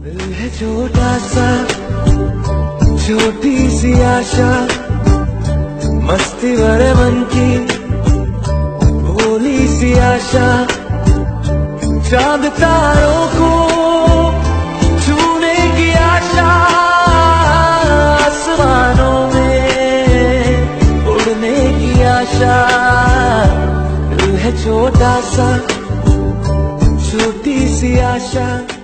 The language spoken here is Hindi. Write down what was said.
दिल है छोटा सा, छोटी सी आशा, मस्ती भरे मन की भोली सी आशा, चांद तारों को छूने की आशा, आसमानों में उड़ने की आशा। दिल है छोटा सा, छोटी सी आशा।